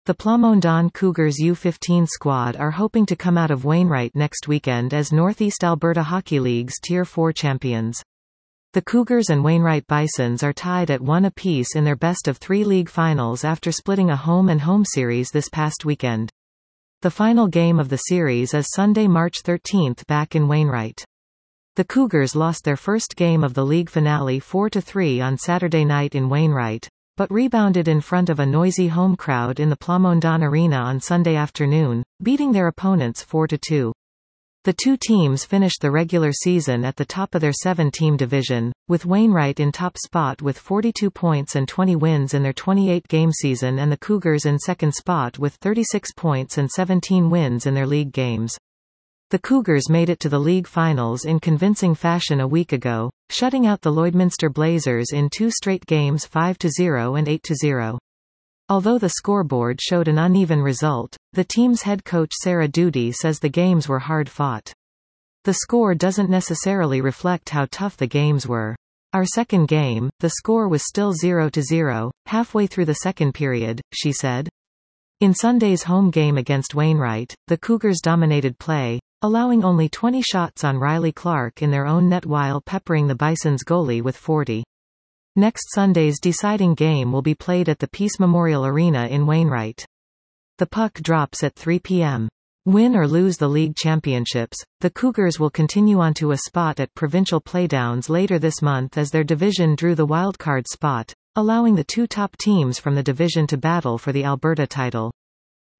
The Plamondon Cougars U15 squad are hoping to come out of Wainwright next weekend as Northeast Alberta Hockey League's Tier 4 champions. The Cougars and Wainwright Bisons are tied at 1 apiece in their best-of-3 league finals after splitting a home-and-home series this past weekend. The final game of the series is Sunday, March 13 back in Wainwright. The Cougars lost their first game of the league finale 4-3 on Saturday night in Wainwright, but rebounded in front of a noisy home crowd in the Plamondon Arena on Sunday afternoon, beating their opponents 4-2. The two teams finished the regular season at the top of their 7-team division, with Wainwright in top spot with 42 points and 20 wins in their 28-game season and the Cougars in second spot with 36 points and 17 wins in their league games. The Cougars made it to the league finals in convincing fashion a week ago, shutting out the Lloydminster Blazers in 2 straight games 5-0 and 8-0. Although the scoreboard showed an uneven result, the team's head coach Sarah Doody says the games were hard-fought. The score doesn't necessarily reflect how tough the games were. Our second game, the score was still 0-0, halfway through the second period, she said. In Sunday's home game against Wainwright, the Cougars dominated play, allowing only 20 shots on Riley Clark in their own net while peppering the Bison's goalie with 40. Next Sunday's deciding game will be played at the Peace Memorial Arena in Wainwright. The puck drops at 3 p.m. Win or lose the league championships, the Cougars will continue on to a spot at provincial playdowns later this month as their division drew the wildcard spot, allowing the 2 top teams from the division to battle for the Alberta title.